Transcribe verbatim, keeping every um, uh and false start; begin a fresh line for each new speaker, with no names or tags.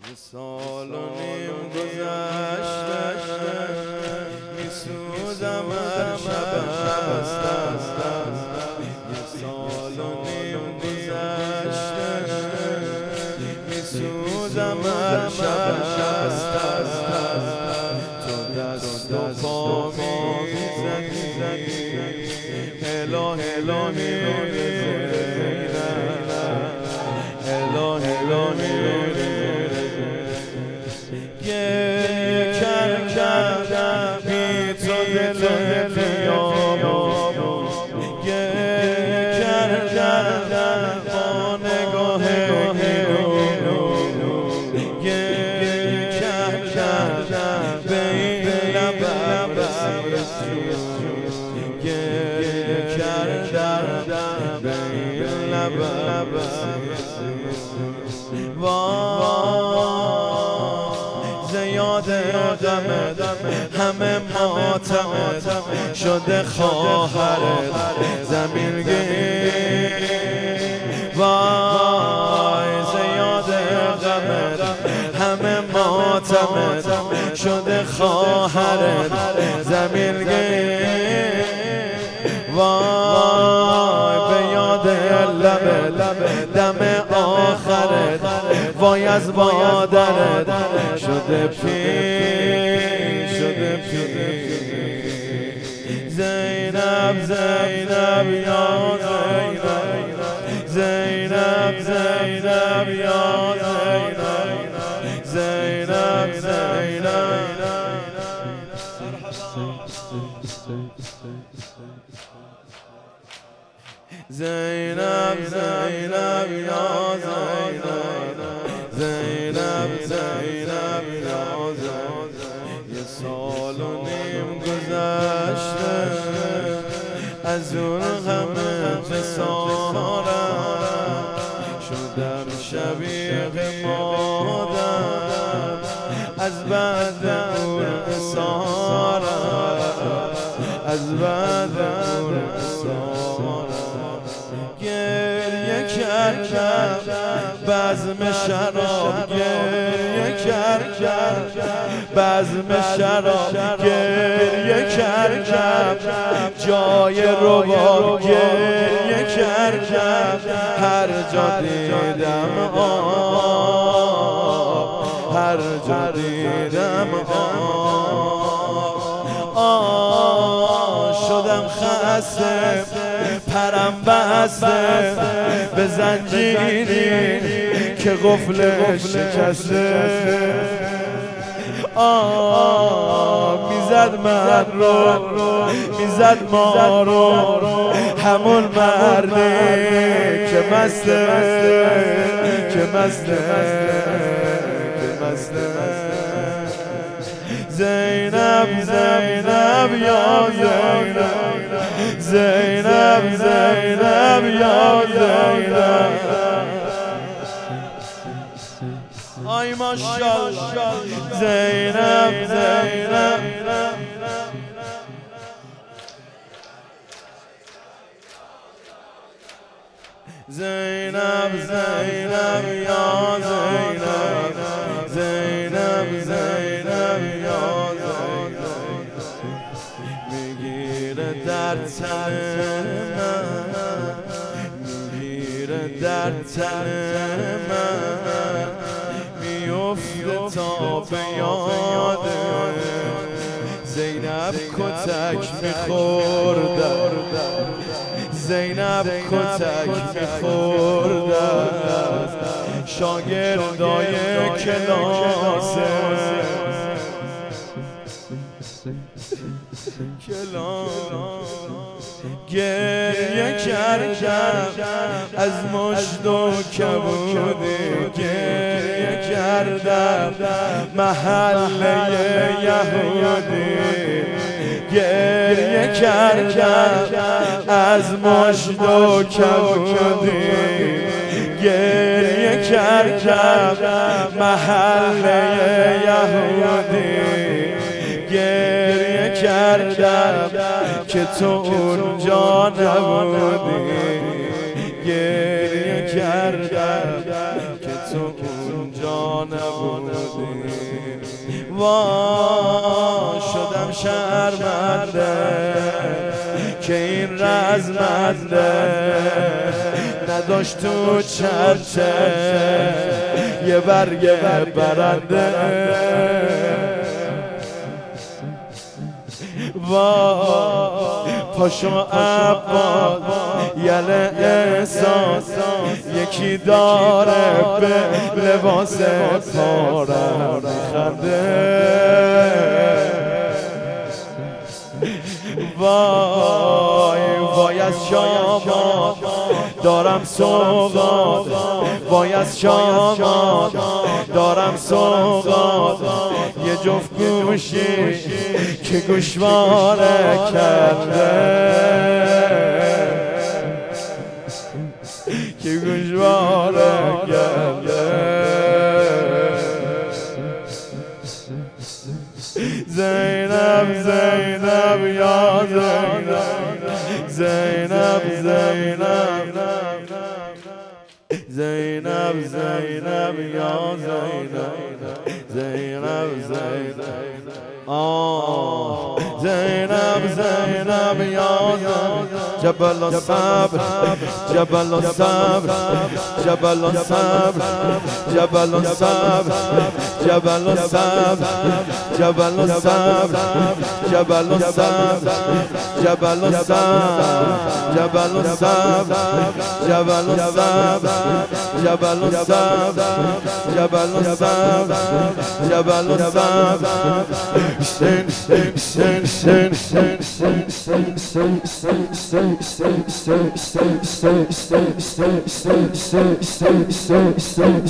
یه سال و نیم گذشته میسوزم هر شب هستم. یه سال و نیم گذشته میسوزم هر شب هستم. تو دست و پا میزنی هلا هلا میریدم، هلا هلا میریدم. گریه کردم بی تو دل قیامم، گریه کردم با نگاه هیرو، گریه کردم به این لبم رسید، گریه کردم به این لبم رسید. یاد غمت همه ماتمت شده خواهرت زمینگیر. وای زیاد غمت همه ماتمت شده خواهرت زمینگیر. وای به یاد لبت دم آخرت، وای از مادرت شده پیر، شده پیر. زینب زینب یا زینب، زینب زینب یا زینب، زینب زینب. زینب زینب یا زینب، زینب زینب یا زینب. یه سال و نیم گذشته از اون همه خسارت، شدم شبیه مادر از بعد اون اسارت، از بعد اون اسارت. گریه کردم بزم شراب، گریه کردم بزم شراب، گریه کردم جای رباب، گریه کردم هر جا دیدم آب، هر جا دیدم آب. آه شدم خسته پرم بسته به زنجیری که قفلش شکسته. آه میزد من رو، میزد ما رو، همون مردی که مسته، که مسته، که مسته. زینب زینب یا زینب، زینب زینب یا زینب. آی ماشاءالله. زینب زینب زینب زینب یا زینب، زینب زینب یا زینب. میگیره در تن من، میگیره در تن من، میفته تا به یاده زینب کتک میخوردم، زینب کتک میخوردم شاگردای کلاسه، گریه کردم از مشت و کبودی، گریه کردم محله یهودی، گریه کردم از مشت و کبودی، گریه کردم محله یهودی، گریه کردم که تو اونجا نبودی، گریه کردم که تو اونجا نبودی. وا شدم شرمنده که این رزمنده نداشت تو چرچه یه برگ برنده. وا پاشو عباد یله احساس یکی داره به لباس پارم میخنده. وای وای از شامات دارم سوغات، وای از شامات دارم سوغات، یه جفت گوشی که گوشواره کرده که گوشواره کرده. زینب زینب یا زینب زینب زینب زینب زینب یا زینب زینب زینب آه زینب زینب یا جبل الصبر جبل الصبر جبل الصبر جبل الصبر جبل الصبر جبل الصبر جبل الصبر جبل الصبر جبل الصبر جبل الصبر جبل الصبر جبل الصبر جبل الصبر. Sen sen sen sen sen sen sen sen sen sen sen sen sen sen sen sen sen sen sen sen